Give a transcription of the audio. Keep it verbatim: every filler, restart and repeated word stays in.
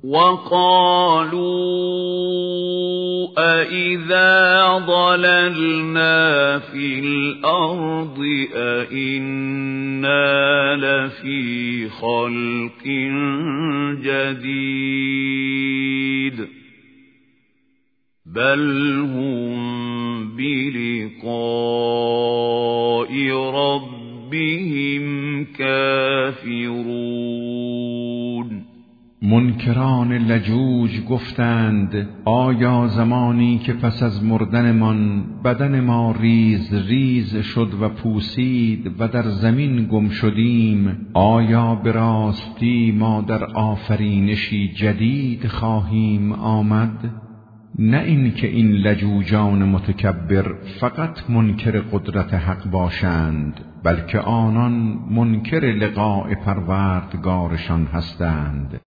وقالوا أإذا ضللنا في الأرض أإنا لفي خلق جديد بل هم بلقاء ربهم كافرون. منکران لجوج گفتند آیا زمانی که پس از مردنمان بدن ما ریز ریز شد و پوسید و در زمین گم شدیم، آیا به راستی ما در آفرینشی جدید خواهیم آمد؟ نه این که این لجوجان متکبر فقط منکر قدرت حق باشند، بلکه آنان منکر لقاء پروردگارشان هستند.